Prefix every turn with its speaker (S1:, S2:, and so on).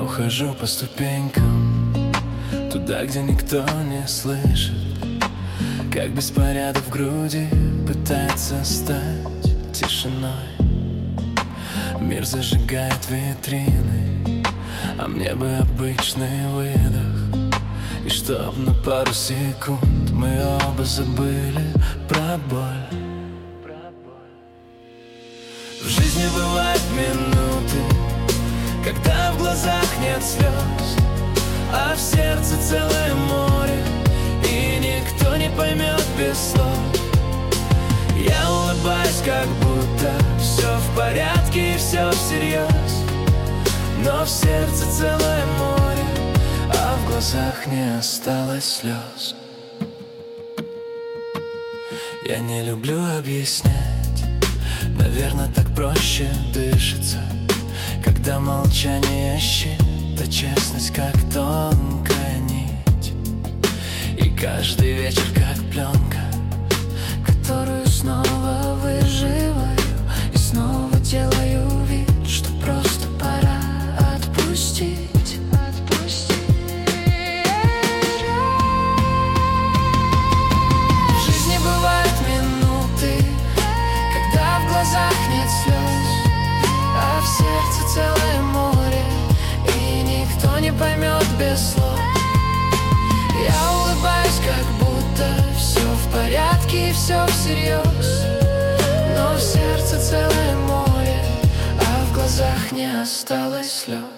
S1: ухожу по ступенькам туда, где никто не слышит, как беспорядок в груди пытается стать тишиной. Мир зажигает витрины, а мне бы обычный выдох, и чтоб на пару секунд мы оба забыли про боль. В жизни бывают минуты, когда в глазах нет слез, а в сердце целое море, и никто не поймет без слов. Я улыбаюсь, как будто все в порядке и все всерьез, но в сердце целое море, а в глазах не осталось слез. Я не люблю объяснять, наверное, так проще дышится, когда молчание щит, а честность как тонкая нить. И каждый вечер как пленка, которую снова выживаю и снова делаю вид, что просто пора отпустить. В жизни бывают минуты, когда в глазах нет слез, а в сердце целое море, и никто не поймет без слов. Я улыбаюсь, как будто все в порядке и все всерьез, но в сердце целое море, а в глазах не осталось слез.